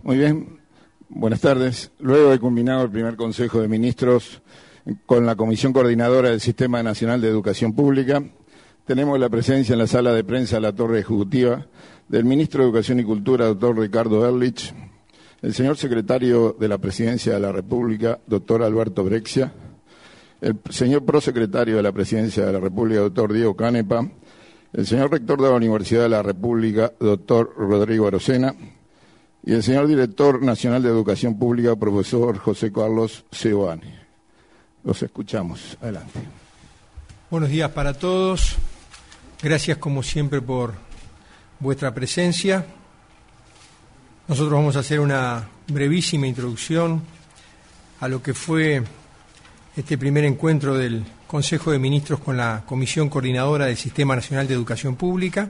Muy bien, buenas tardes. Luego de culminado el primer Consejo de Ministros con la Comisión Coordinadora del Sistema Nacional de Educación Pública, tenemos la presencia en la sala de prensa de la Torre Ejecutiva del Ministro de Educación y Cultura, doctor Ricardo Ehrlich, el señor Secretario de la Presidencia de la República, doctor Alberto Brexia, el señor Prosecretario de la Presidencia de la República, doctor Diego Canepa, el señor Rector de la Universidad de la República, doctor Rodrigo Arocena, y el señor Director Nacional de Educación Pública, profesor José Carlos Seoane. Los escuchamos. Adelante. Buenos días para todos. Gracias, como siempre, por vuestra presencia. Nosotros vamos a hacer una brevísima introducción a lo que fue este primer encuentro del Consejo de Ministros con la Comisión Coordinadora del Sistema Nacional de Educación Pública,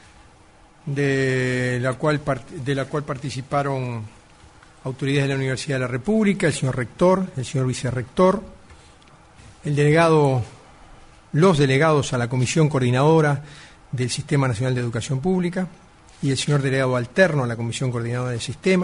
de la cual participaron autoridades de la Universidad de la República, el señor rector, el señor vicerrector, los delegados a la Comisión Coordinadora del Sistema Nacional de Educación Pública y el señor delegado alterno a la Comisión Coordinadora del Sistema,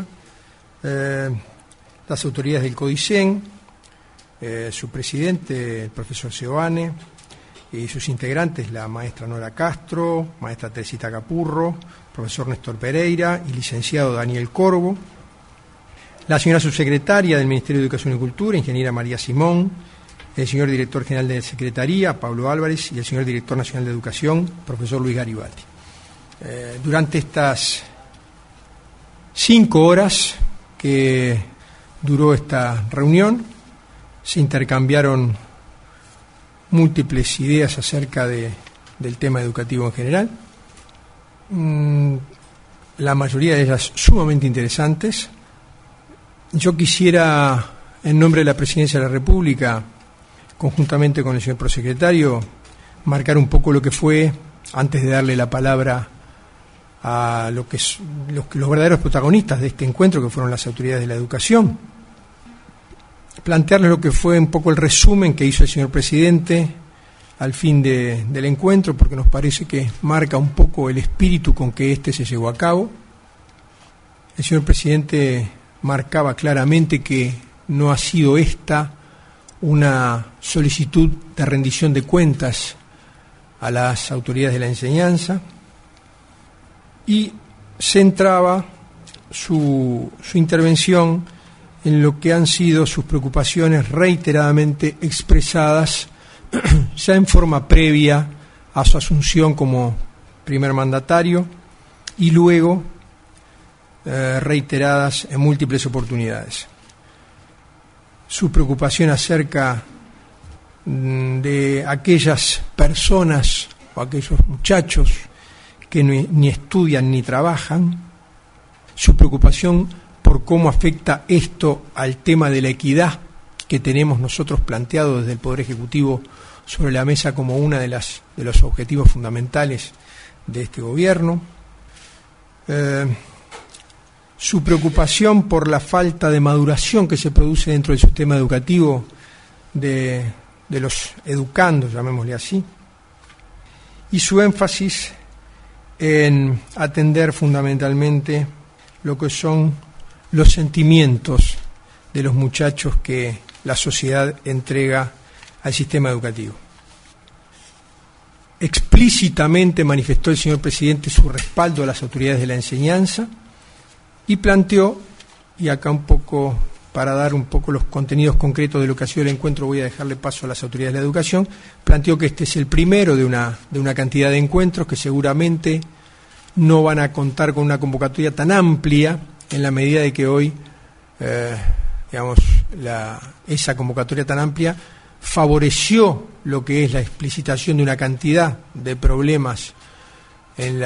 las autoridades del CODICEN, su presidente, el profesor Seoane, y sus integrantes, la maestra Nora Castro, maestra Teresita Capurro, profesor Néstor Pereira y licenciado Daniel Corvo, la señora subsecretaria del Ministerio de Educación y Cultura, ingeniera María Simón, el señor director general de Secretaría, Pablo Álvarez, y el señor director nacional de Educación, profesor Luis Garibaldi. Durante estas 5 horas que duró esta reunión, se intercambiaron múltiples ideas acerca del tema educativo en general, la mayoría de ellas sumamente interesantes. Yo quisiera, en nombre de la Presidencia de la República, conjuntamente con el señor prosecretario, marcar un poco lo que fue, antes de darle la palabra a los verdaderos protagonistas de este encuentro, que fueron las autoridades de la educación, plantearles lo que fue un poco el resumen que hizo el señor presidente al fin del encuentro, porque nos parece que marca un poco el espíritu con que este se llevó a cabo. El señor presidente marcaba claramente que no ha sido esta una solicitud de rendición de cuentas a las autoridades de la enseñanza, y centraba su intervención en lo que han sido sus preocupaciones reiteradamente expresadas ya en forma previa a su asunción como primer mandatario y luego reiteradas en múltiples oportunidades. Su preocupación acerca de aquellas personas o aquellos muchachos que ni estudian ni trabajan, su preocupación por cómo afecta esto al tema de la equidad que tenemos nosotros planteado desde el Poder Ejecutivo sobre la mesa como uno de los objetivos fundamentales de este gobierno, su preocupación por la falta de maduración que se produce dentro del sistema educativo de los educandos, llamémosle así, y su énfasis en atender fundamentalmente lo que son los sentimientos de los muchachos que la sociedad entrega al sistema educativo. Explícitamente manifestó el señor presidente su respaldo a las autoridades de la enseñanza y planteó, y acá un poco para dar un poco los contenidos concretos de lo que ha sido el encuentro, voy a dejarle paso a las autoridades de la educación, planteó que este es el primero de una cantidad de encuentros que seguramente no van a contar con una convocatoria tan amplia, en la medida de que hoy, esa convocatoria tan amplia favoreció lo que es la explicitación de una cantidad de problemas en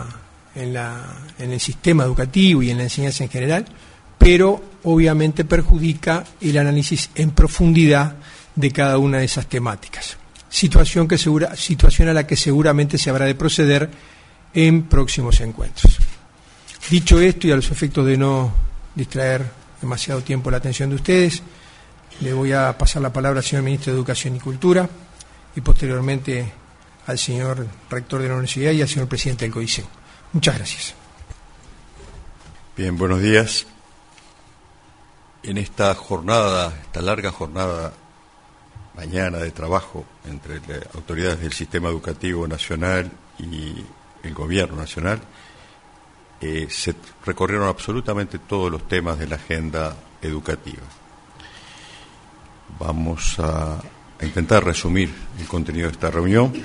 el sistema educativo y en la enseñanza en general, pero obviamente perjudica el análisis en profundidad de cada una de esas temáticas. Situación a la que seguramente se habrá de proceder en próximos encuentros. Dicho esto, y a los efectos de no distraer demasiado tiempo la atención de ustedes, le voy a pasar la palabra al señor Ministro de Educación y Cultura y posteriormente al señor Rector de la Universidad y al señor Presidente del CODICEN. Muchas gracias. Bien, buenos días. En esta jornada, esta larga jornada mañana de trabajo entre las autoridades del sistema educativo nacional y el gobierno nacional, se recorrieron absolutamente todos los temas de la agenda educativa. Vamos a intentar resumir el contenido de esta reunión.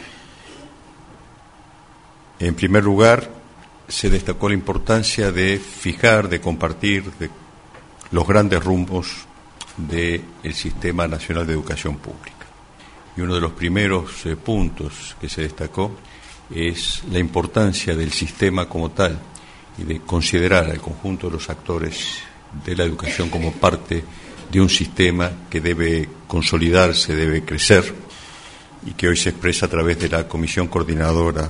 En primer lugar, se destacó la importancia de fijar, de compartir los grandes rumbos del Sistema Nacional de Educación Pública. Y uno de los primeros puntos que se destacó es la importancia del sistema como tal y de considerar al conjunto de los actores de la educación como parte de un sistema que debe consolidarse, debe crecer y que hoy se expresa a través de la Comisión Coordinadora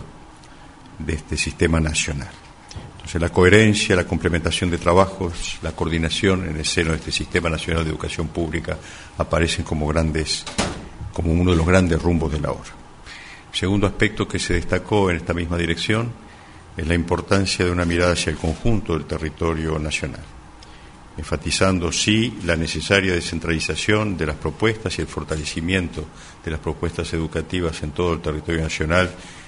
de este sistema nacional. Entonces, la coherencia, la complementación de trabajos, la coordinación en el seno de este Sistema Nacional de Educación Pública aparecen como uno de los grandes rumbos de la hora. El segundo aspecto que se destacó en esta misma dirección es la importancia de una mirada hacia el conjunto del territorio nacional, enfatizando, sí, la necesaria descentralización de las propuestas y el fortalecimiento de las propuestas educativas en todo el territorio nacional,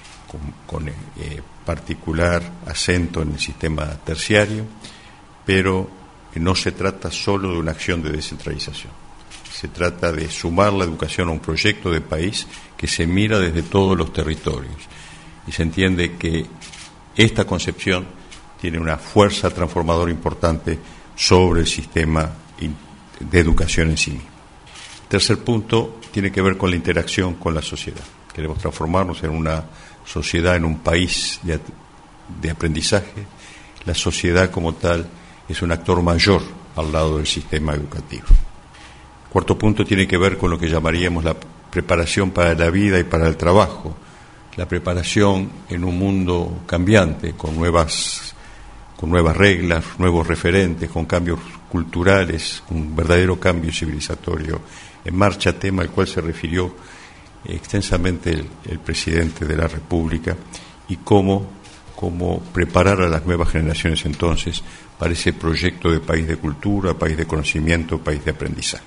con particular acento en el sistema terciario, pero no se trata solo de una acción de descentralización. Se trata de sumar la educación a un proyecto de país que se mira desde todos los territorios y se entiende que esta concepción tiene una fuerza transformadora importante sobre el sistema de educación en sí mismo. El tercer punto tiene que ver con la interacción con la sociedad. Queremos transformarnos en una sociedad, en un país de aprendizaje. La sociedad como tal es un actor mayor al lado del sistema educativo. El cuarto punto tiene que ver con lo que llamaríamos la preparación para la vida y para el trabajo. La preparación en un mundo cambiante, con nuevas reglas, nuevos referentes, con cambios culturales, un verdadero cambio civilizatorio en marcha, tema al cual se refirió extensamente el presidente de la República, y cómo preparar a las nuevas generaciones entonces para ese proyecto de país de cultura, país de conocimiento, país de aprendizaje.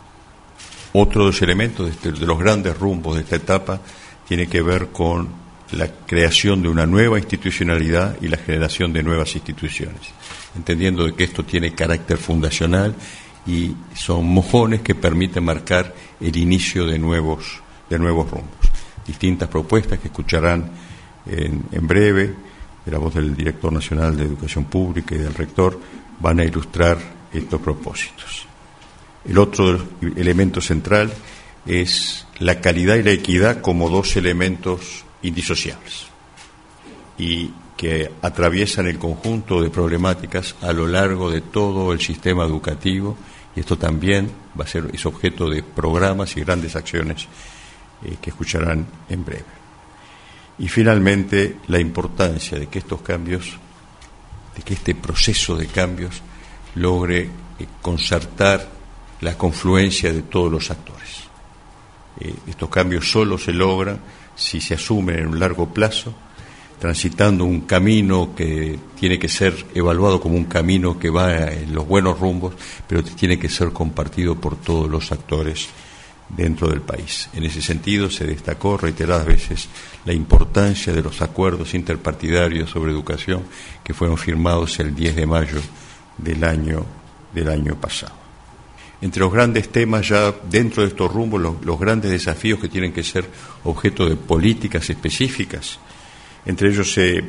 Otro de los elementos de los grandes rumbos de esta etapa tiene que ver con la creación de una nueva institucionalidad y la generación de nuevas instituciones, entendiendo de que esto tiene carácter fundacional y son mojones que permiten marcar el inicio de nuevos rumbos. Distintas propuestas que escucharán en breve de la voz del Director Nacional de Educación Pública y del Rector van a ilustrar estos propósitos. El otro elemento central es la calidad y la equidad como dos elementos indisociables y que atraviesan el conjunto de problemáticas a lo largo de todo el sistema educativo, y esto también es objeto de programas y grandes acciones que escucharán en breve. Y finalmente, la importancia de que estos cambios, de que este proceso de cambios logre concertar la confluencia de todos los actores. Estos cambios solo se logran si se asumen en un largo plazo, transitando un camino que tiene que ser evaluado como un camino que va en los buenos rumbos, pero tiene que ser compartido por todos los actores dentro del país. En ese sentido, se destacó reiteradas veces la importancia de los acuerdos interpartidarios sobre educación que fueron firmados el 10 de mayo del año pasado. Entre los grandes temas ya dentro de estos rumbos, los grandes desafíos que tienen que ser objeto de políticas específicas, entre ellos se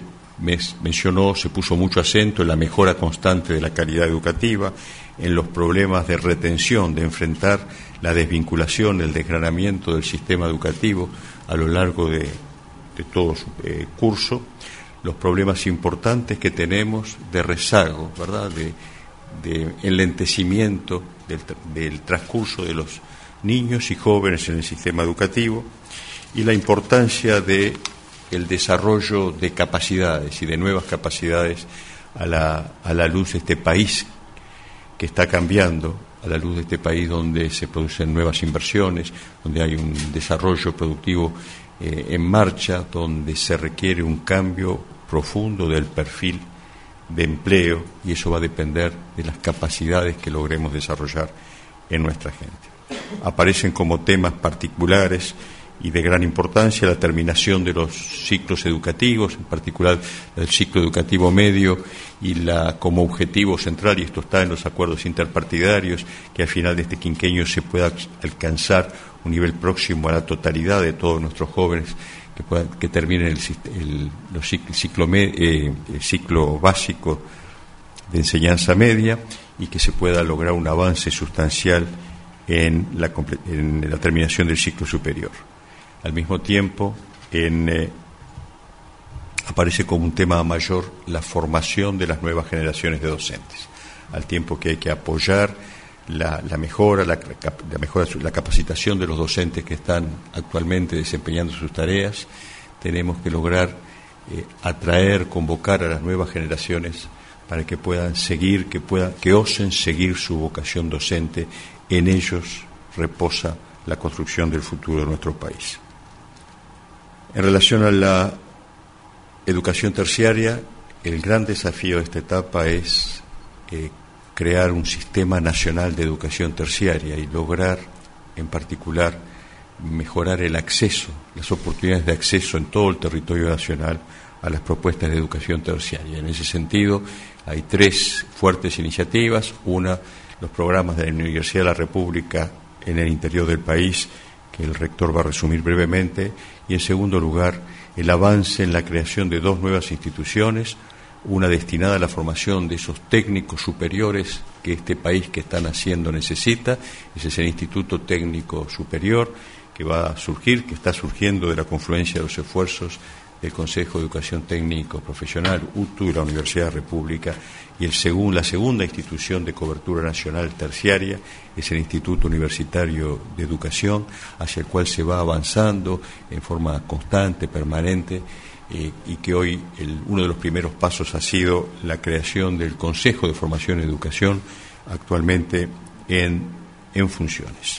puso mucho acento en la mejora constante de la calidad educativa, en los problemas de retención, de enfrentar la desvinculación, el desgranamiento del sistema educativo a lo largo de todo su curso, los problemas importantes que tenemos de rezago, ¿verdad?, de enlentecimiento del transcurso de los niños y jóvenes en el sistema educativo, y la importancia del desarrollo de capacidades y de nuevas capacidades a la luz de este país que está cambiando, a la luz de este país donde se producen nuevas inversiones, donde hay un desarrollo productivo en marcha, donde se requiere un cambio profundo del perfil de empleo, y eso va a depender de las capacidades que logremos desarrollar en nuestra gente. Aparecen como temas particulares y de gran importancia la terminación de los ciclos educativos, en particular el ciclo educativo medio, y como objetivo central, y esto está en los acuerdos interpartidarios, que al final de este quinquenio se pueda alcanzar un nivel próximo a la totalidad de todos nuestros jóvenes que terminen el ciclo básico de enseñanza media, y que se pueda lograr un avance sustancial en la terminación del ciclo superior. Al mismo tiempo, aparece como un tema mayor la formación de las nuevas generaciones de docentes, al tiempo que hay que apoyar la mejora, la capacitación de los docentes que están actualmente desempeñando sus tareas. Tenemos que lograr atraer, convocar a las nuevas generaciones para que puedan seguir, que osen seguir su vocación docente. En ellos reposa la construcción del futuro de nuestro país. En relación a la educación terciaria, el gran desafío de esta etapa es crear un sistema nacional de educación terciaria y lograr, en particular, mejorar el acceso, las oportunidades de acceso en todo el territorio nacional a las propuestas de educación terciaria. En ese sentido, hay 3 fuertes iniciativas: una, los programas de la Universidad de la República en el interior del país, que el rector va a resumir brevemente, y en segundo lugar, el avance en la creación de 2 nuevas instituciones, una destinada a la formación de esos técnicos superiores que este país que está naciendo necesita. Ese es el Instituto Técnico Superior, que va a surgir, que está surgiendo de la confluencia de los esfuerzos del Consejo de Educación Técnico Profesional, UTU, y la Universidad de la República. Y la segunda institución de cobertura nacional terciaria es el Instituto Universitario de Educación, hacia el cual se va avanzando en forma constante, permanente, y que hoy uno de los primeros pasos ha sido la creación del Consejo de Formación y Educación, actualmente en funciones.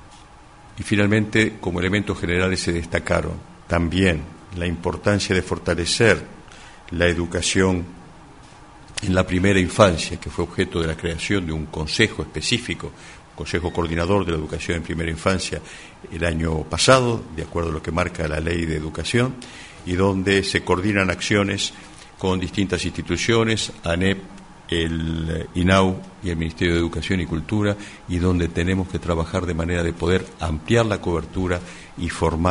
Y finalmente, como elementos generales, se destacaron también la importancia de fortalecer la educación en la primera infancia, que fue objeto de la creación de un consejo específico, Consejo Coordinador de la Educación en Primera Infancia, el año pasado, de acuerdo a lo que marca la Ley de Educación, y donde se coordinan acciones con distintas instituciones, ANEP, el INAU y el Ministerio de Educación y Cultura, y donde tenemos que trabajar de manera de poder ampliar la cobertura y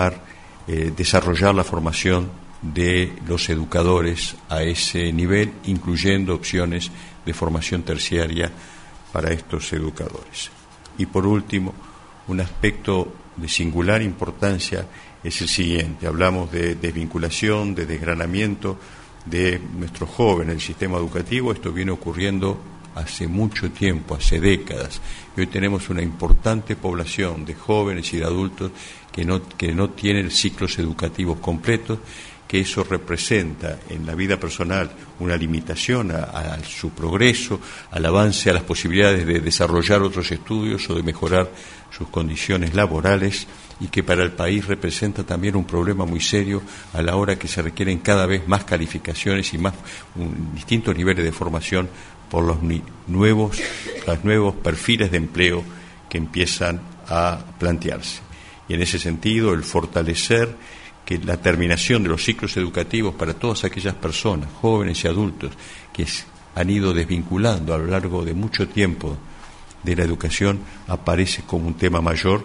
desarrollar la formación de los educadores a ese nivel, incluyendo opciones de formación terciaria para estos educadores. Y por último, un aspecto de singular importancia es el siguiente: hablamos de desvinculación, de desgranamiento de nuestros jóvenes del sistema educativo. Esto viene ocurriendo hace mucho tiempo, hace décadas, y hoy tenemos una importante población de jóvenes y de adultos que no tienen ciclos educativos completos, que eso representa en la vida personal una limitación a su progreso, al avance, a las posibilidades de desarrollar otros estudios o de mejorar sus condiciones laborales, y que para el país representa también un problema muy serio a la hora que se requieren cada vez más calificaciones y distintos niveles de formación por los nuevos perfiles de empleo que empiezan a plantearse. Y en ese sentido, el fortalecer que la terminación de los ciclos educativos para todas aquellas personas, jóvenes y adultos, que han ido desvinculando a lo largo de mucho tiempo de la educación, aparece como un tema mayor.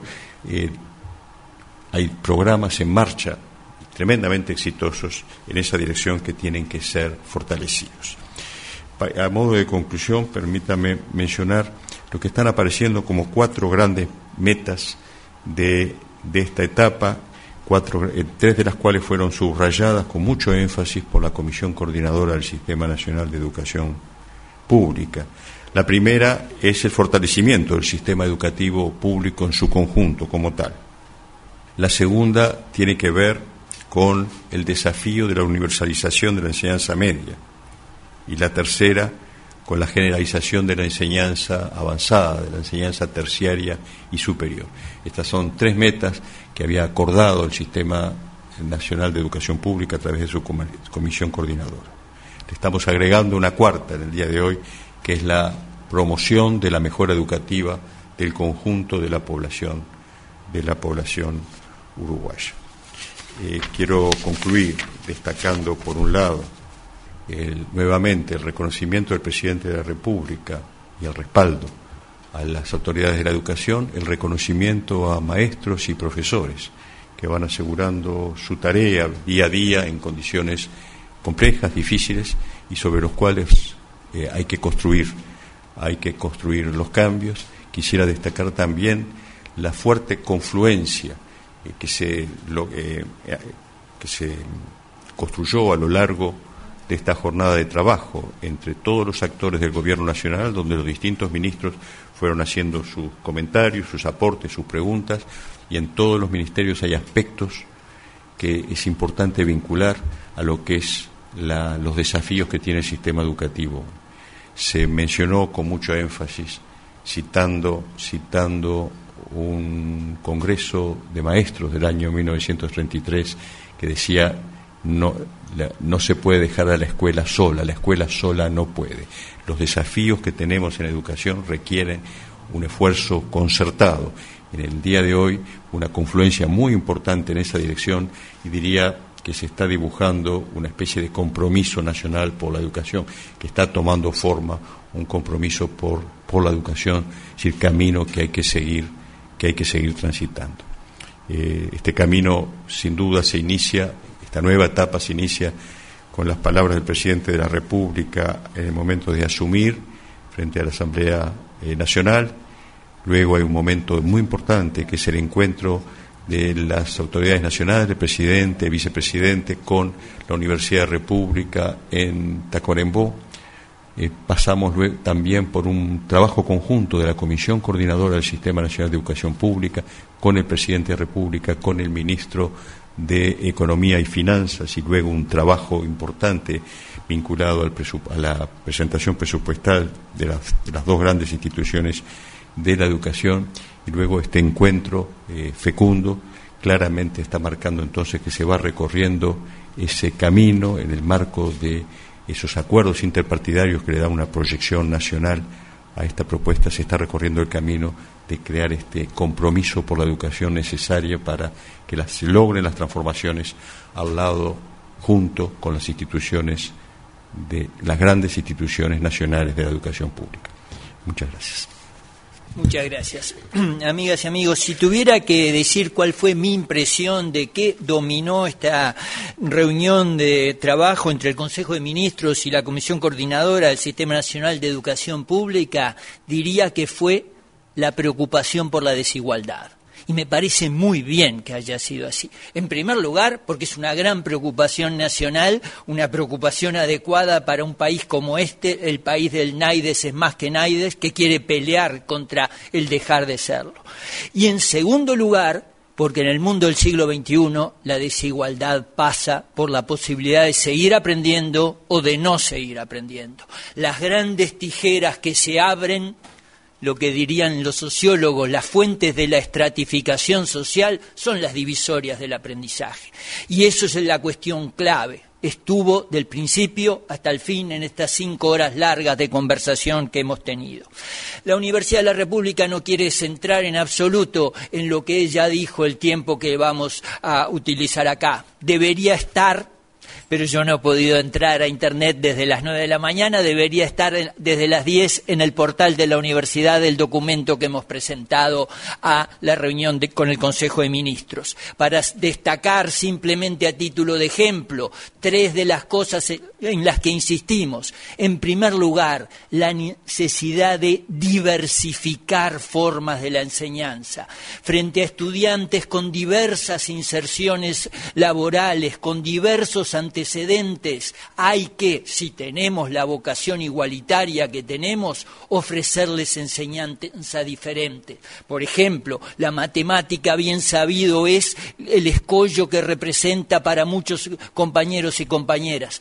Hay programas en marcha tremendamente exitosos en esa dirección que tienen que ser fortalecidos. A modo de conclusión, permítame mencionar lo que están apareciendo como 4 grandes metas de esta etapa, 3 de las cuales fueron subrayadas con mucho énfasis por la Comisión Coordinadora del Sistema Nacional de Educación Pública. La primera es el fortalecimiento del sistema educativo público en su conjunto como tal. La segunda tiene que ver con el desafío de la universalización de la enseñanza media. Y la tercera, con la generalización de la enseñanza avanzada, de la enseñanza terciaria y superior. Estas son 3 metas que había acordado el Sistema Nacional de Educación Pública a través de su Comisión Coordinadora. estamos agregando una cuarta en el día de hoy, que es la promoción de la mejora educativa del conjunto de la población uruguaya. Quiero concluir destacando, por un lado, nuevamente el reconocimiento del presidente de la República y el respaldo a las autoridades de la educación, el reconocimiento a maestros y profesores que van asegurando su tarea día a día en condiciones complejas, difíciles, y sobre los cuales hay que construir los cambios. Quisiera destacar también la fuerte confluencia que se construyó a lo largo de esta jornada de trabajo entre todos los actores del Gobierno Nacional, donde los distintos ministros fueron haciendo sus comentarios, sus aportes, sus preguntas, y en todos los ministerios hay aspectos que es importante vincular a lo que es los desafíos que tiene el sistema educativo. Se mencionó con mucho énfasis, citando un congreso de maestros del año 1933 que decía: no se puede dejar a la escuela sola no puede. Los desafíos que tenemos en educación requieren un esfuerzo concertado. En el día de hoy, una confluencia muy importante en esa dirección, y diría que se está dibujando una especie de compromiso nacional por la educación, que está tomando forma un compromiso por la educación, es decir, camino que hay que seguir transitando. Este camino, sin duda, esta nueva etapa se inicia con las palabras del presidente de la República en el momento de asumir frente a la Asamblea Nacional. Luego hay un momento muy importante, que es el encuentro de las autoridades nacionales, el presidente, el vicepresidente, con la Universidad de República en Tacuarembó. Pasamos luego también por un trabajo conjunto de la Comisión Coordinadora del Sistema Nacional de Educación Pública, con el presidente de la República, con el ministro de Economía y Finanzas, y luego un trabajo importante vinculado a la presentación presupuestal de las dos grandes instituciones de la educación, y luego este encuentro fecundo claramente está marcando entonces que se va recorriendo ese camino en el marco de esos acuerdos interpartidarios que le dan una proyección nacional a esta propuesta. Se está recorriendo el camino de crear este compromiso por la educación necesaria para que se logren las transformaciones al lado, junto con las instituciones, las grandes instituciones nacionales de la educación pública. Muchas gracias. Muchas gracias. Amigas y amigos, si tuviera que decir cuál fue mi impresión de qué dominó esta reunión de trabajo entre el Consejo de Ministros y la Comisión Coordinadora del Sistema Nacional de Educación Pública, diría que fue la preocupación por la desigualdad. Y me parece muy bien que haya sido así. En primer lugar, porque es una gran preocupación nacional, una preocupación adecuada para un país como este, el país del Naides es más que Naides, que quiere pelear contra el dejar de serlo. Y en segundo lugar, porque en el mundo del siglo XXI la desigualdad pasa por la posibilidad de seguir aprendiendo o de no seguir aprendiendo. Las grandes tijeras que se abren, lo que dirían los sociólogos, las fuentes de la estratificación social, son las divisorias del aprendizaje. Y eso es la cuestión clave. Estuvo del principio hasta el fin en estas 5 horas largas de conversación que hemos tenido. La Universidad de la República no quiere centrar en absoluto en lo que ella dijo el tiempo que vamos a utilizar acá. Debería estar, pero yo no he podido entrar a Internet desde las 9 de la mañana, debería estar desde las 10 en el portal de la universidad el documento que hemos presentado a la reunión con el Consejo de Ministros. Para destacar simplemente a título de ejemplo 3 de las cosas en las que insistimos. En primer lugar, la necesidad de diversificar formas de la enseñanza. Frente a estudiantes con diversas inserciones laborales, con diversos antecedentes, hay que, si tenemos la vocación igualitaria que tenemos, ofrecerles enseñanza diferente. Por ejemplo, la matemática, bien sabido, es el escollo que representa para muchos compañeros y compañeras. Diversa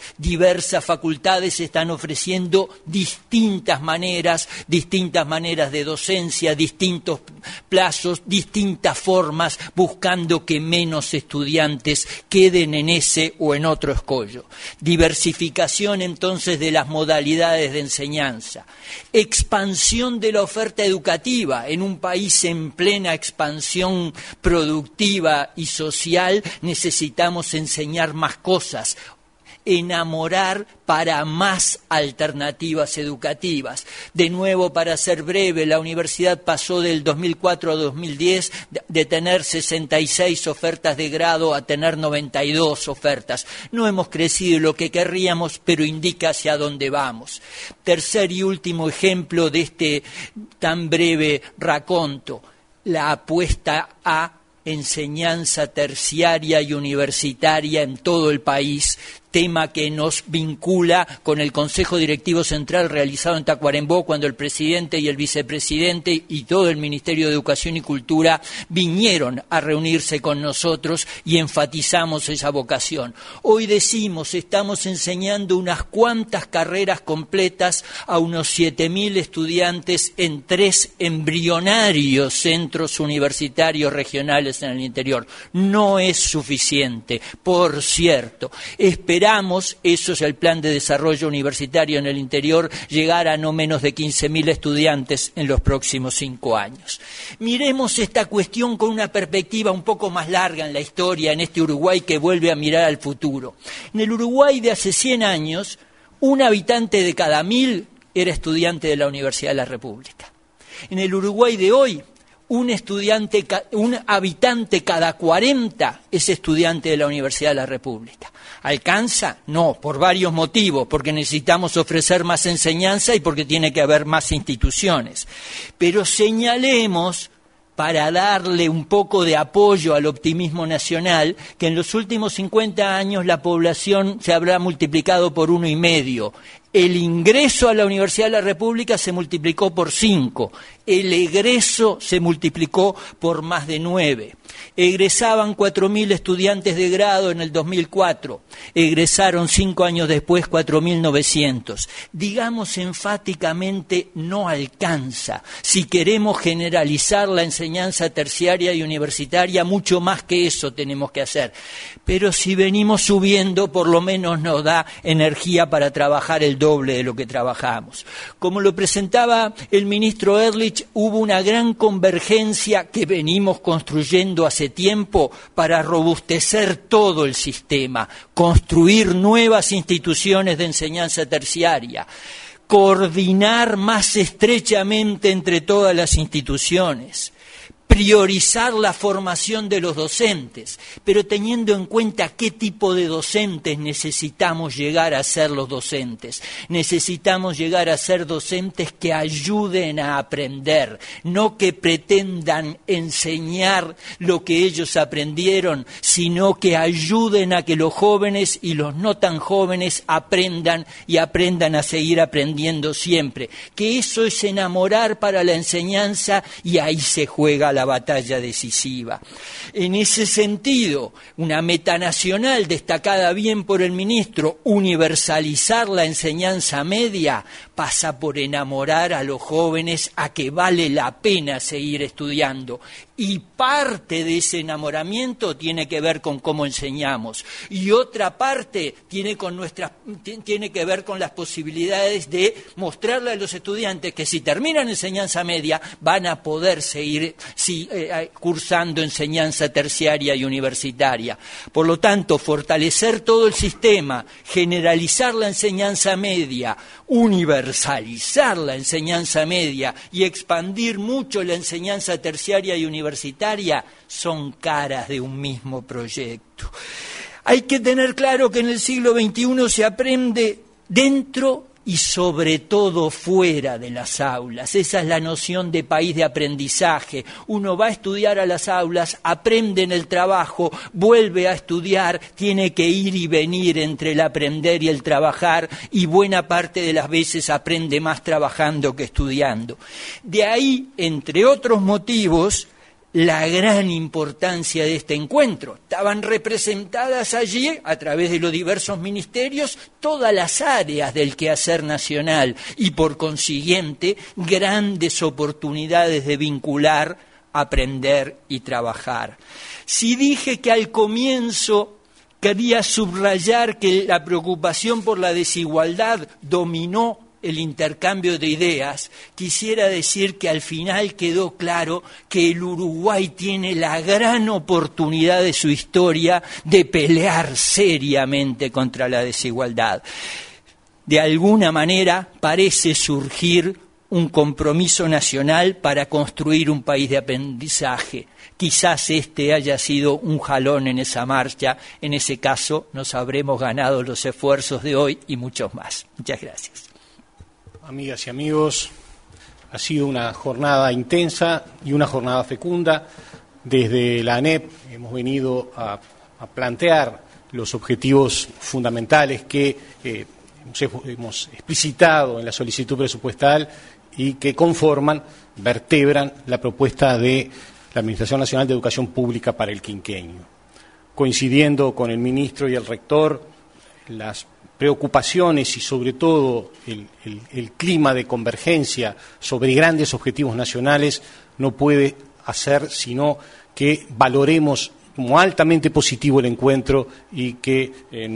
diversas facultades están ofreciendo distintas maneras de docencia, distintos plazos, distintas formas, buscando que menos estudiantes queden en ese o en otro escollo. Diversificación entonces de las modalidades de enseñanza. Expansión de la oferta educativa. En un país en plena expansión productiva y social necesitamos enseñar más cosas, enamorar para más alternativas educativas. De nuevo, para ser breve, la universidad pasó del 2004 a 2010 de tener 66 ofertas de grado a tener 92 ofertas. No hemos crecido lo que querríamos, pero indica hacia dónde vamos. Tercer y último ejemplo de este tan breve raconto, la apuesta a enseñanza terciaria y universitaria en todo el país, tema que nos vincula con el Consejo Directivo Central realizado en Tacuarembó, cuando el presidente y el vicepresidente y todo el Ministerio de Educación y Cultura vinieron a reunirse con nosotros y enfatizamos esa vocación. Hoy decimos, estamos enseñando unas cuantas carreras completas a unos 7.000 estudiantes en 3 embrionarios centros universitarios regionales en el interior. No es suficiente, por cierto. Esperamos, eso es el plan de desarrollo universitario en el interior, llegar a no menos de 15.000 estudiantes en los próximos 5 años. Miremos esta cuestión con una perspectiva un poco más larga en la historia, en este Uruguay que vuelve a mirar al futuro. En el Uruguay de hace 100 años, un habitante de cada 1.000 era estudiante de la Universidad de la República. En el Uruguay de hoy, un habitante cada 40 es estudiante de la Universidad de la República. ¿Alcanza? No, por varios motivos, porque necesitamos ofrecer más enseñanza y porque tiene que haber más instituciones. Pero señalemos, para darle un poco de apoyo al optimismo nacional, que en los últimos 50 años la población se habrá multiplicado por 1,5. El ingreso a la Universidad de la República se multiplicó por 5, el egreso se multiplicó por más de 9. Egresaban 4.000 estudiantes de grado en el 2004, egresaron 5 años después 4.900. Digamos enfáticamente, no alcanza. Si queremos generalizar la enseñanza terciaria y universitaria, mucho más que eso tenemos que hacer. Pero si venimos subiendo, por lo menos nos da energía para trabajar el doble de lo que trabajamos. Como lo presentaba el ministro Ehrlich, hubo una gran convergencia que venimos construyendo hace tiempo para robustecer todo el sistema, construir nuevas instituciones de enseñanza terciaria, coordinar más estrechamente entre todas las instituciones, priorizar la formación de los docentes, pero teniendo en cuenta qué tipo de docentes necesitamos llegar a ser los docentes. Necesitamos llegar a ser docentes que ayuden a aprender, no que pretendan enseñar lo que ellos aprendieron, sino que ayuden a que los jóvenes y los no tan jóvenes aprendan y aprendan a seguir aprendiendo siempre. Que eso es enamorar para la enseñanza y ahí se juega la batalla decisiva. En ese sentido, una meta nacional destacada bien por el ministro, universalizar la enseñanza media, pasa por enamorar a los jóvenes a que vale la pena seguir estudiando. Y parte de ese enamoramiento tiene que ver con cómo enseñamos. Y otra parte tiene que ver con las posibilidades de mostrarle a los estudiantes que si terminan enseñanza media van a poder seguir cursando enseñanza terciaria y universitaria. Por lo tanto, fortalecer todo el sistema, generalizar la enseñanza media, universalizar la enseñanza media y expandir mucho la enseñanza terciaria y universitaria son caras de un mismo proyecto. Hay que tener claro que en el siglo XXI se aprende dentro y sobre todo fuera de las aulas. Esa es la noción de país de aprendizaje. Uno va a estudiar a las aulas, aprende en el trabajo, vuelve a estudiar, tiene que ir y venir entre el aprender y el trabajar, y buena parte de las veces aprende más trabajando que estudiando. De ahí, entre otros motivos, la gran importancia de este encuentro. Estaban representadas allí, a través de los diversos ministerios, todas las áreas del quehacer nacional y, por consiguiente, grandes oportunidades de vincular, aprender y trabajar. Si dije que al comienzo quería subrayar que la preocupación por la desigualdad dominó el intercambio de ideas, quisiera decir que al final quedó claro que el Uruguay tiene la gran oportunidad de su historia de pelear seriamente contra la desigualdad. De alguna manera parece surgir un compromiso nacional para construir un país de aprendizaje. Quizás este haya sido un jalón en esa marcha. En ese caso nos habremos ganado los esfuerzos de hoy y muchos más. Muchas gracias. Amigas y amigos, ha sido una jornada intensa y una jornada fecunda. Desde la ANEP hemos venido a plantear los objetivos fundamentales que hemos explicitado en la solicitud presupuestal y que vertebran la propuesta de la Administración Nacional de Educación Pública para el quinquenio. Coincidiendo con el ministro y el rector, las preocupaciones y sobre todo el clima de convergencia sobre grandes objetivos nacionales no puede hacer sino que valoremos como altamente positivo el encuentro y que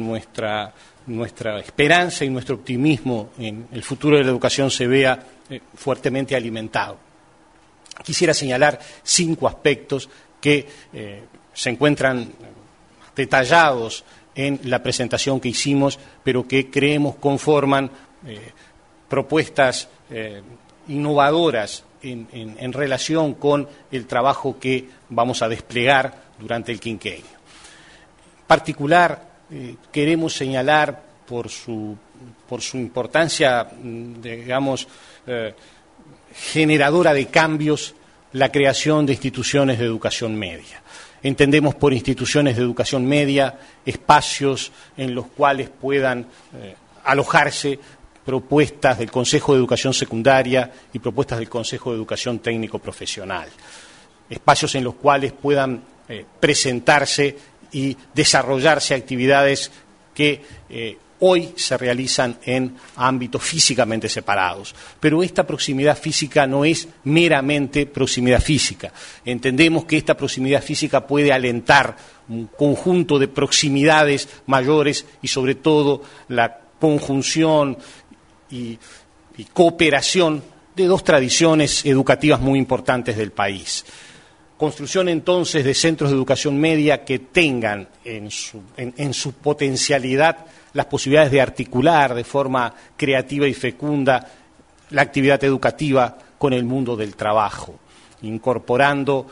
nuestra esperanza y nuestro optimismo en el futuro de la educación se vea fuertemente alimentado. Quisiera señalar 5 aspectos que se encuentran detallados en la presentación que hicimos, pero que creemos conforman propuestas innovadoras en relación con el trabajo que vamos a desplegar durante el quinquenio. En particular, queremos señalar por su importancia, digamos, generadora de cambios, la creación de instituciones de educación media. Entendemos por instituciones de educación media espacios en los cuales puedan alojarse propuestas del Consejo de Educación Secundaria y propuestas del Consejo de Educación Técnico Profesional. Espacios en los cuales puedan presentarse y desarrollarse actividades que hoy se realizan en ámbitos físicamente separados. Pero esta proximidad física no es meramente proximidad física. Entendemos que esta proximidad física puede alentar un conjunto de proximidades mayores y sobre todo la conjunción y cooperación de 2 tradiciones educativas muy importantes del país. Construcción entonces de centros de educación media que tengan en su potencialidad las posibilidades de articular de forma creativa y fecunda la actividad educativa con el mundo del trabajo, incorporando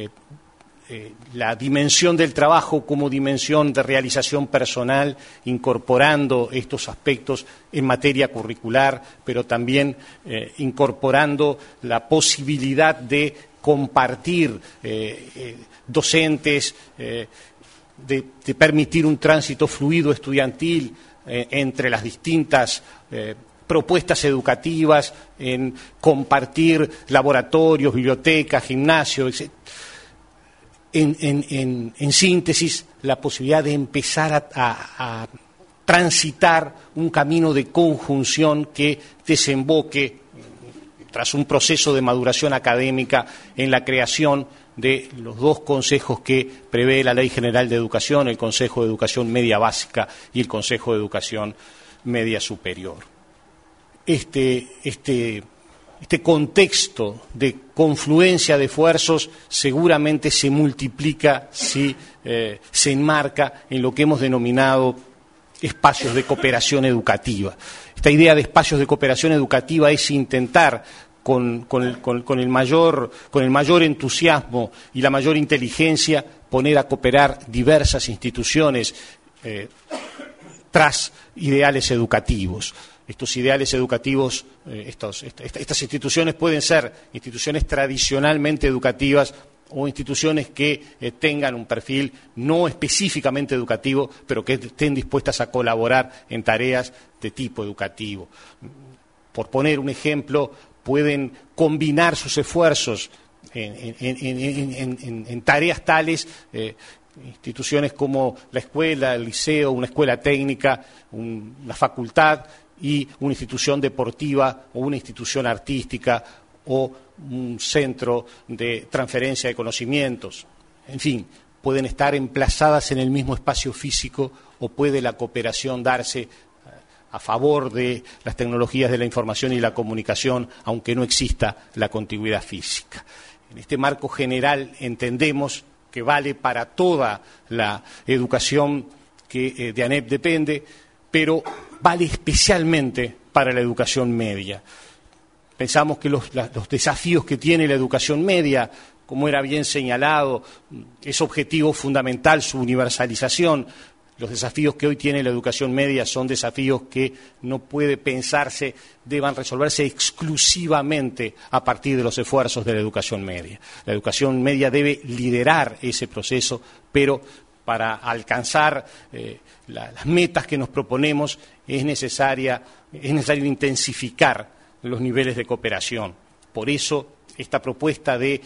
la dimensión del trabajo como dimensión de realización personal, incorporando estos aspectos en materia curricular, pero también incorporando la posibilidad de compartir docentes, de permitir un tránsito fluido estudiantil entre las distintas propuestas educativas, en compartir laboratorios, bibliotecas, gimnasios, etc. En síntesis, la posibilidad de empezar a transitar un camino de conjunción que desemboque, tras un proceso de maduración académica, en la creación de los 2 consejos que prevé la Ley General de Educación, el Consejo de Educación Media Básica y el Consejo de Educación Media Superior. Este contexto de confluencia de esfuerzos seguramente se multiplica si se enmarca en lo que hemos denominado espacios de cooperación educativa. Esta idea de espacios de cooperación educativa es intentar con el mayor entusiasmo y la mayor inteligencia poner a cooperar diversas instituciones tras ideales educativos. Estos ideales educativos, estas instituciones pueden ser instituciones tradicionalmente educativas o instituciones que tengan un perfil no específicamente educativo, pero que estén dispuestas a colaborar en tareas de tipo educativo. Por poner un ejemplo, pueden combinar sus esfuerzos en tareas tales, instituciones como la escuela, el liceo, una escuela técnica, una facultad y una institución deportiva o una institución artística o un centro de transferencia de conocimientos. En fin, pueden estar emplazadas en el mismo espacio físico o puede la cooperación darse a favor de las tecnologías de la información y la comunicación, aunque no exista la contigüidad física. En este marco general entendemos que vale para toda la educación que de ANEP depende, pero vale especialmente para la educación media. Pensamos que los desafíos que tiene la educación media, como era bien señalado, es objetivo fundamental su universalización. Los desafíos que hoy tiene la educación media son desafíos que no puede pensarse deban resolverse exclusivamente a partir de los esfuerzos de la educación media. La educación media debe liderar ese proceso, pero para alcanzar las metas que nos proponemos es necesario intensificar los niveles de cooperación. Por eso esta propuesta de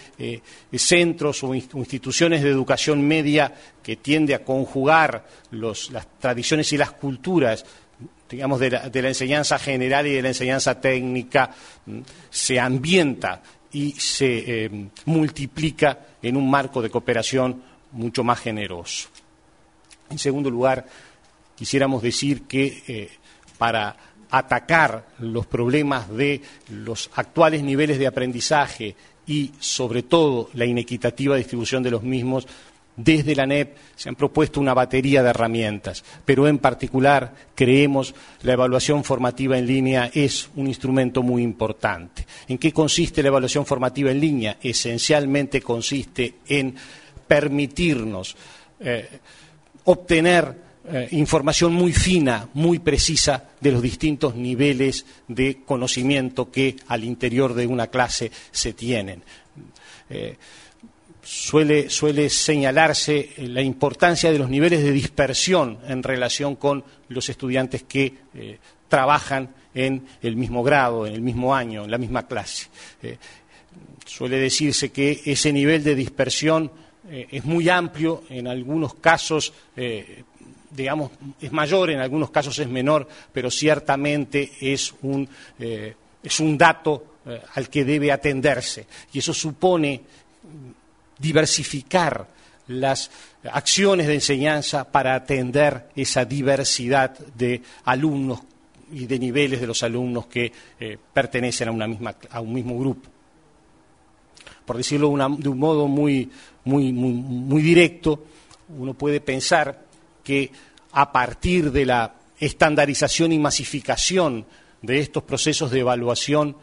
centros o instituciones de educación media que tiende a conjugar las tradiciones y las culturas, digamos, de la enseñanza general y de la enseñanza técnica, se ambienta y se multiplica en un marco de cooperación mucho más generoso. En segundo lugar, quisiéramos decir que para atacar los problemas de los actuales niveles de aprendizaje y, sobre todo, la inequitativa distribución de los mismos, desde la ANEP se han propuesto una batería de herramientas, pero en particular creemos la evaluación formativa en línea es un instrumento muy importante. ¿En qué consiste la evaluación formativa en línea? Esencialmente consiste en permitirnos obtener información muy fina, muy precisa de los distintos niveles de conocimiento que al interior de una clase se tienen. Suele señalarse la importancia de los niveles de dispersión en relación con los estudiantes que trabajan en el mismo grado, en el mismo año, en la misma clase. Suele decirse que ese nivel de dispersión es muy amplio, en algunos casos digamos, es mayor, en algunos casos es menor, pero ciertamente es un dato al que debe atenderse. Y eso supone diversificar las acciones de enseñanza para atender esa diversidad de alumnos y de niveles de los alumnos que pertenecen a un mismo grupo. Por decirlo de un modo muy directo, uno puede pensar que a partir de la estandarización y masificación de estos procesos de evaluación,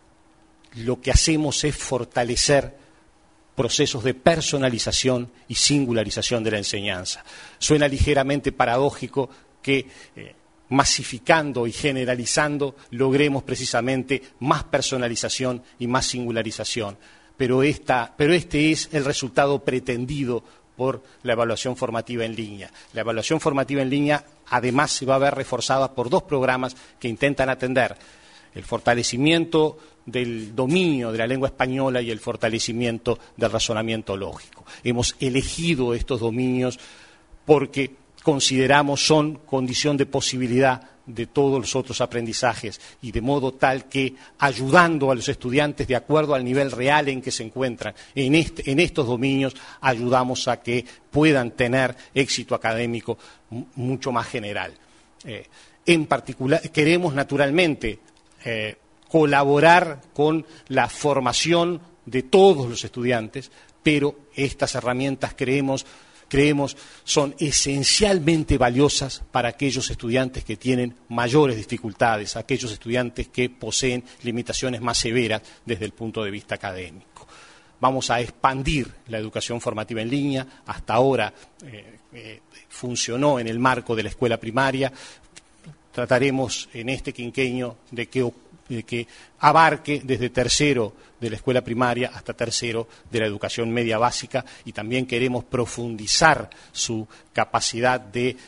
lo que hacemos es fortalecer procesos de personalización y singularización de la enseñanza. Suena ligeramente paradójico que masificando y generalizando logremos precisamente más personalización y más singularización, pero este es el resultado pretendido por la evaluación formativa en línea. La evaluación formativa en línea, además, se va a ver reforzada por dos programas que intentan atender el fortalecimiento del dominio de la lengua española y el fortalecimiento del razonamiento lógico. Hemos elegido estos dominios porque consideramos son condición de posibilidad de todos los otros aprendizajes y de modo tal que, ayudando a los estudiantes de acuerdo al nivel real en que se encuentran en estos dominios, ayudamos a que puedan tener éxito académico mucho más general. En particular, queremos naturalmente colaborar con la formación de todos los estudiantes, pero estas herramientas creemos son esencialmente valiosas para aquellos estudiantes que tienen mayores dificultades, aquellos estudiantes que poseen limitaciones más severas desde el punto de vista académico. Vamos a expandir la educación formativa en línea. Hasta ahora funcionó en el marco de la escuela primaria. Trataremos en este quinquenio de que abarque desde tercero de la escuela primaria hasta tercero de la educación media básica, y también queremos profundizar su capacidad de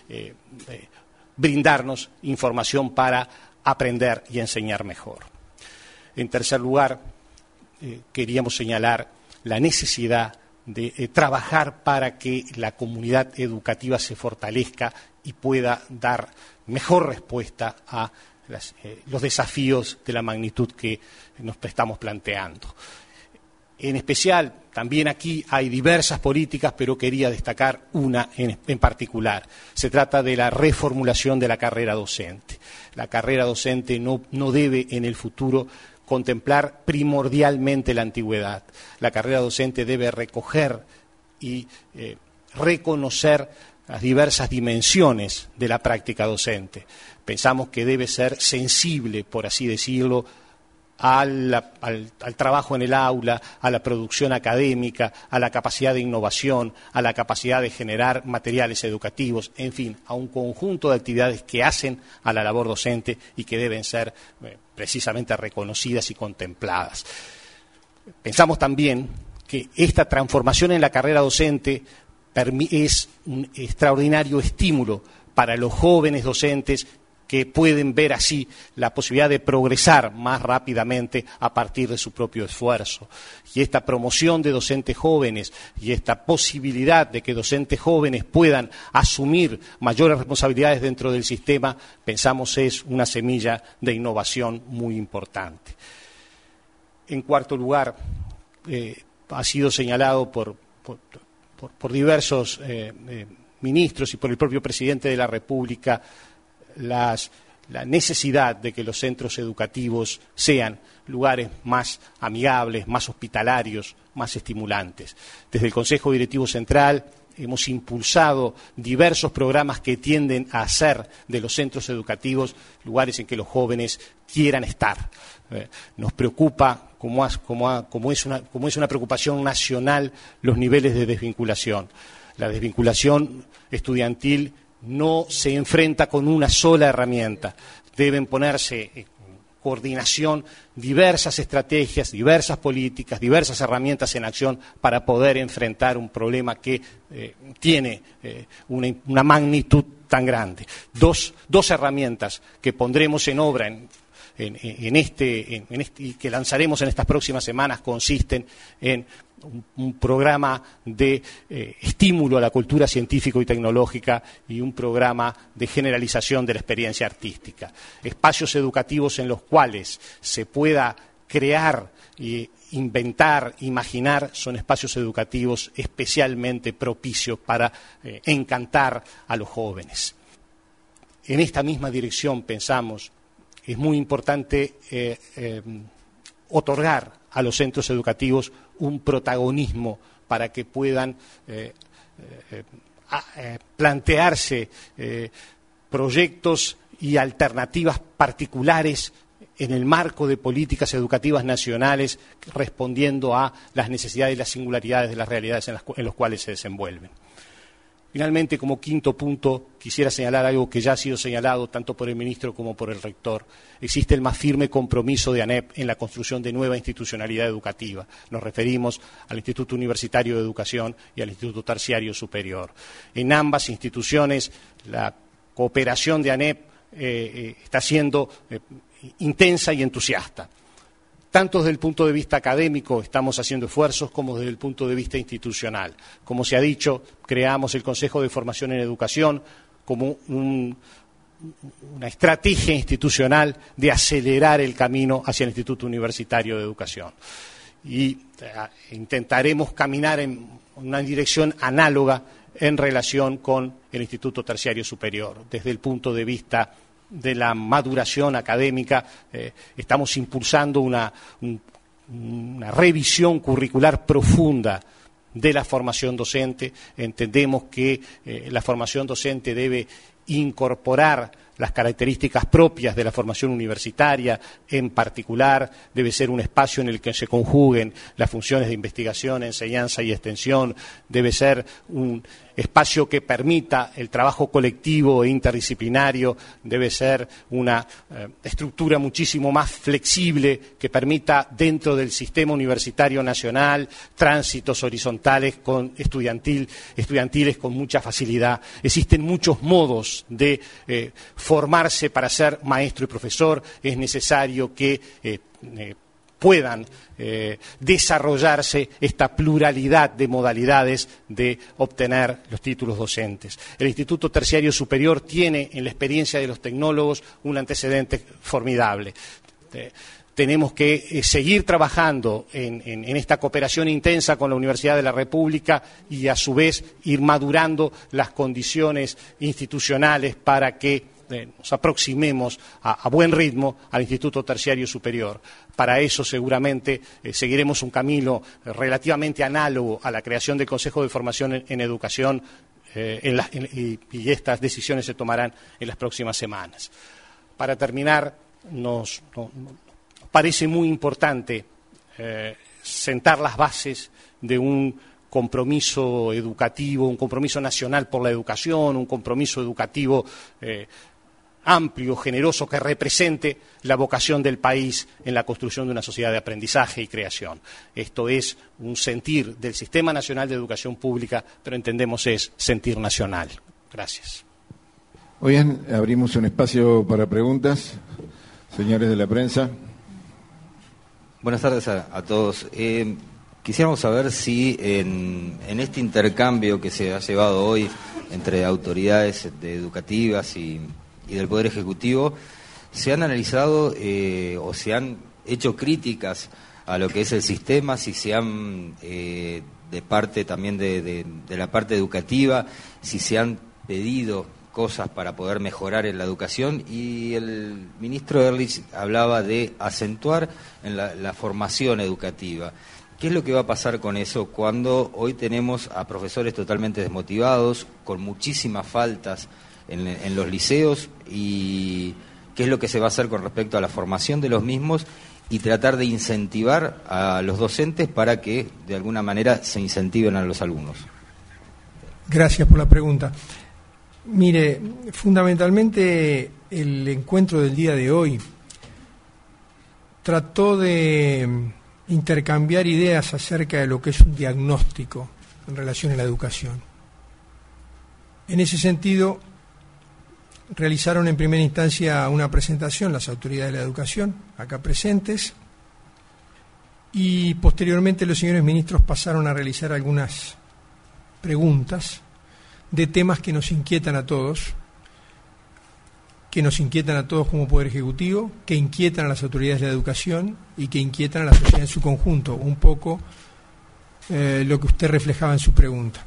brindarnos información para aprender y enseñar mejor. En tercer lugar, queríamos señalar la necesidad de trabajar para que la comunidad educativa se fortalezca y pueda dar mejor respuesta a los desafíos de la magnitud que nos estamos planteando. En especial, también aquí hay diversas políticas, pero quería destacar una en particular. Se trata de la reformulación de la carrera docente. La carrera docente no debe en el futuro contemplar primordialmente la antigüedad. La carrera docente debe recoger y reconocer las diversas dimensiones de la práctica docente. Pensamos que debe ser sensible, por así decirlo, al trabajo en el aula, a la producción académica, a la capacidad de innovación, a la capacidad de generar materiales educativos, en fin, a un conjunto de actividades que hacen a la labor docente y que deben ser precisamente reconocidas y contempladas. Pensamos también que esta transformación en la carrera docente es un extraordinario estímulo para los jóvenes docentes que pueden ver así la posibilidad de progresar más rápidamente a partir de su propio esfuerzo. Y esta promoción de docentes jóvenes y esta posibilidad de que docentes jóvenes puedan asumir mayores responsabilidades dentro del sistema, pensamos es una semilla de innovación muy importante. En cuarto lugar, ha sido señalado por diversos ministros y por el propio presidente de la República la necesidad de que los centros educativos sean lugares más amigables, más hospitalarios, más estimulantes. Desde el Consejo Directivo Central hemos impulsado diversos programas que tienden a hacer de los centros educativos lugares en que los jóvenes quieran estar. Nos preocupa, como es una preocupación nacional, los niveles de desvinculación. La desvinculación estudiantil no se enfrenta con una sola herramienta. Deben ponerse en coordinación diversas estrategias, diversas políticas, diversas herramientas en acción para poder enfrentar un problema que tiene una magnitud tan grande. Dos herramientas que pondremos en obra y que lanzaremos en estas próximas semanas consisten en un programa de estímulo a la cultura científica y tecnológica y un programa de generalización de la experiencia artística. Espacios educativos en los cuales se pueda crear, inventar, imaginar, son espacios educativos especialmente propicios para encantar a los jóvenes. En esta misma dirección pensamos es muy importante otorgar a los centros educativos un protagonismo para que puedan plantearse proyectos y alternativas particulares en el marco de políticas educativas nacionales respondiendo a las necesidades y las singularidades de las realidades en las cuales se desenvuelven. Finalmente, como quinto punto, quisiera señalar algo que ya ha sido señalado tanto por el ministro como por el rector. Existe el más firme compromiso de ANEP en la construcción de nueva institucionalidad educativa. Nos referimos al Instituto Universitario de Educación y al Instituto Terciario Superior. En ambas instituciones, la cooperación de ANEP está siendo intensa y entusiasta. Tanto desde el punto de vista académico estamos haciendo esfuerzos como desde el punto de vista institucional. Como se ha dicho, creamos el Consejo de Formación en Educación como una estrategia institucional de acelerar el camino hacia el Instituto Universitario de Educación. Y intentaremos caminar en una dirección análoga en relación con el Instituto Terciario Superior, desde el punto de vista de la maduración académica. Estamos impulsando una revisión curricular profunda de la formación docente. Entendemos que la formación docente debe incorporar las características propias de la formación universitaria. En particular, debe ser un espacio en el que se conjuguen las funciones de investigación, enseñanza y extensión. Debe ser un espacio que permita el trabajo colectivo e interdisciplinario. Debe ser una estructura muchísimo más flexible que permita dentro del sistema universitario nacional tránsitos horizontales estudiantiles con mucha facilidad. Existen muchos modos de formarse para ser maestro y profesor. Es necesario que puedan desarrollarse esta pluralidad de modalidades de obtener los títulos docentes. El Instituto Terciario Superior tiene en la experiencia de los tecnólogos un antecedente formidable. Tenemos que seguir trabajando en esta cooperación intensa con la Universidad de la República y a su vez ir madurando las condiciones institucionales para que nos aproximemos a buen ritmo al Instituto Terciario Superior. Para eso seguramente seguiremos un camino relativamente análogo a la creación del Consejo de Formación en Educación y estas decisiones se tomarán en las próximas semanas. Para terminar, nos parece muy importante sentar las bases de un compromiso educativo, un compromiso nacional por la educación, un compromiso educativo amplio, generoso, que represente la vocación del país en la construcción de una sociedad de aprendizaje y creación. Esto es un sentir del Sistema Nacional de Educación Pública, pero entendemos es sentir nacional. Gracias. Muy bien, abrimos un espacio para preguntas. Señores de la prensa. Buenas tardes a todos. Quisiéramos saber si en este intercambio que se ha llevado hoy entre autoridades educativas y del Poder Ejecutivo, se han analizado o se han hecho críticas a lo que es el sistema, si se han, de parte también de la parte educativa, si se han pedido cosas para poder mejorar en la educación, y el ministro Ehrlich hablaba de acentuar en la formación educativa. ¿Qué es lo que va a pasar con eso cuando hoy tenemos a profesores totalmente desmotivados, con muchísimas faltas en los liceos, y qué es lo que se va a hacer con respecto a la formación de los mismos y tratar de incentivar a los docentes para que de alguna manera se incentiven a los alumnos? Gracias por la pregunta. Mire, fundamentalmente el encuentro del día de hoy trató de intercambiar ideas acerca de lo que es un diagnóstico en relación a la educación. En ese sentido, realizaron en primera instancia una presentación las autoridades de la educación, acá presentes, y posteriormente los señores ministros pasaron a realizar algunas preguntas de temas que nos inquietan a todos como Poder Ejecutivo, que inquietan a las autoridades de la educación y que inquietan a la sociedad en su conjunto, un poco lo que usted reflejaba en su pregunta.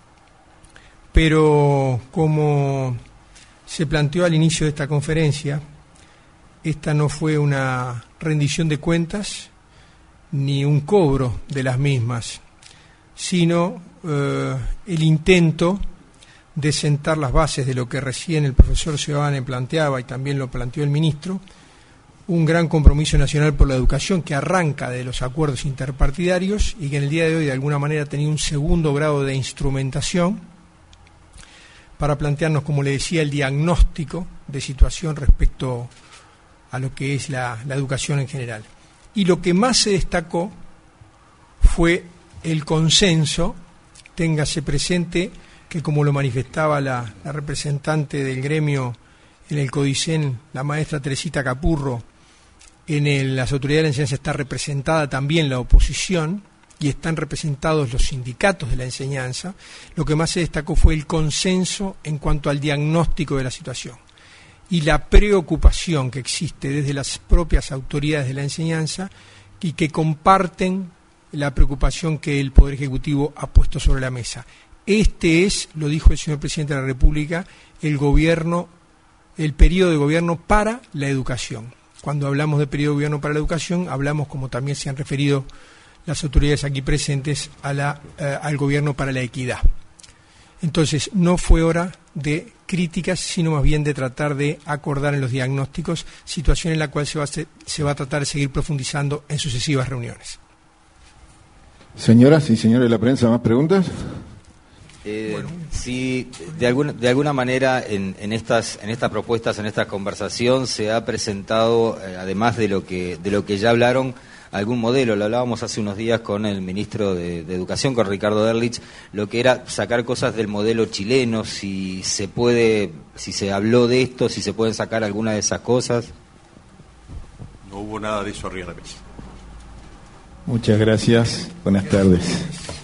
Pero como se planteó al inicio de esta conferencia, esta no fue una rendición de cuentas ni un cobro de las mismas, sino el intento de sentar las bases de lo que recién el profesor Seoane planteaba y también lo planteó el ministro, un gran compromiso nacional por la educación que arranca de los acuerdos interpartidarios y que en el día de hoy de alguna manera tenía un segundo grado de instrumentación para plantearnos, como le decía, el diagnóstico de situación respecto a lo que es la educación en general. Y lo que más se destacó fue el consenso, téngase presente que, como lo manifestaba la representante del gremio en el CODICEN, la maestra Teresita Capurro, las autoridades de la enseñanza está representada también la oposición y están representados los sindicatos de la enseñanza. Lo que más se destacó fue el consenso en cuanto al diagnóstico de la situación y la preocupación que existe desde las propias autoridades de la enseñanza y que comparten la preocupación que el Poder Ejecutivo ha puesto sobre la mesa. Este es, lo dijo el señor Presidente de la República, el periodo de gobierno para la educación. Cuando hablamos de periodo de gobierno para la educación, hablamos, como también se han referido las autoridades aquí presentes, al gobierno para la equidad. Entonces, no fue hora de críticas, sino más bien de tratar de acordar en los diagnósticos, situación en la cual se va a tratar de seguir profundizando en sucesivas reuniones. Señoras y señores de la prensa, ¿más preguntas? Si de alguna manera en estas propuestas, en esta conversación, se ha presentado, además de lo que ya hablaron, algún modelo. Lo hablábamos hace unos días con el ministro de Educación, con Ricardo Ehrlich, lo que era sacar cosas del modelo chileno, si se habló de esto, si se pueden sacar alguna de esas cosas. No hubo nada de eso arriba de la mesa. Muchas gracias. Buenas tardes.